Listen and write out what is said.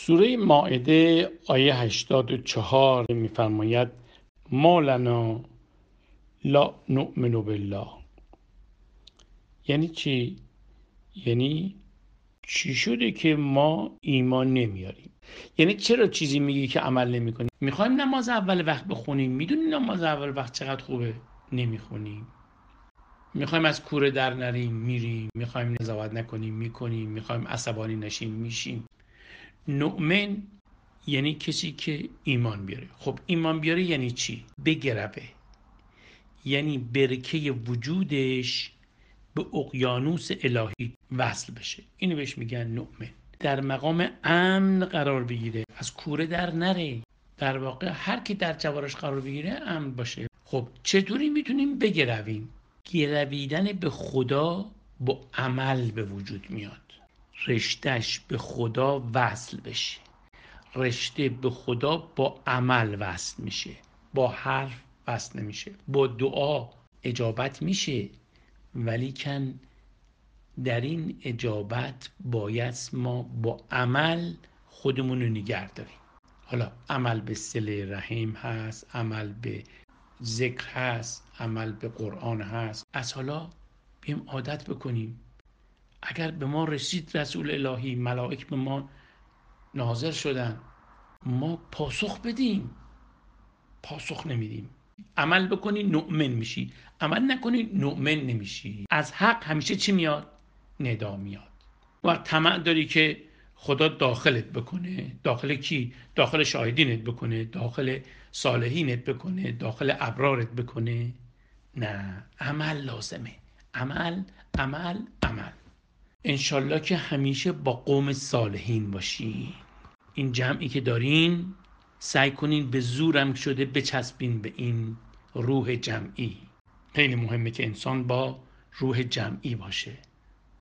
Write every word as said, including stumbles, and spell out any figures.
سوره مائده آیه هشتاد و چهار می‌فرماید ما لنا لا نؤمن بالله. یعنی چی؟ یعنی چی شده که ما ایمان نمیاریم؟ یعنی چرا چیزی میگی که عمل نمی‌کنی؟ میخوایم نماز اول وقت بخونیم، میدونی نماز اول وقت چقدر خوبه، نمیخونیم. میخوایم از کوره در نریم، میریم. میخوایم نزاعت نکنیم، میکنیم. میخوایم عصبانی نشیم، میشیم. نؤمن یعنی کسی که ایمان بیاره. خب ایمان بیاره یعنی چی؟ بگربه، یعنی برکه وجودش به اقیانوس الهی وصل بشه. اینو بهش میگن نؤمن. در مقام امن قرار بگیره، از کوره در نره. در واقع هر کی در جوارش قرار بگیره امن باشه. خب چطوری میتونیم بگرویم؟ گرویدن به خدا با عمل به وجود میاد. رشتهش به خدا وصل بشه. رشته به خدا با عمل وصل میشه، با حرف وصل نمیشه. با دعا اجابت میشه، ولیکن در این اجابت باید ما با عمل خودمون رو نگه داریم. حالا عمل به صله رحم هست، عمل به ذکر هست، عمل به قرآن هست. از حالا بیم عادت بکنیم. اگر به ما رسید رسول الهی، ملائک به ما ناظر شدن، ما پاسخ بدیم. پاسخ نمیدیم. عمل بکنی نؤمن میشی، عمل نکنی نؤمن نمیشی. از حق همیشه چی میاد؟ ندا میاد. و طمع داری که خدا داخلت بکنه. داخل کی؟ داخل شاهدینت بکنه، داخل صالحینت بکنه، داخل ابرارت بکنه. نه، عمل لازمه. عمل عمل عمل. انشالله که همیشه با قوم صالحین باشین. این جمعی که دارین سعی کنین به زورم شده بچسبین به این روح جمعی. خیلی مهمه که انسان با روح جمعی باشه.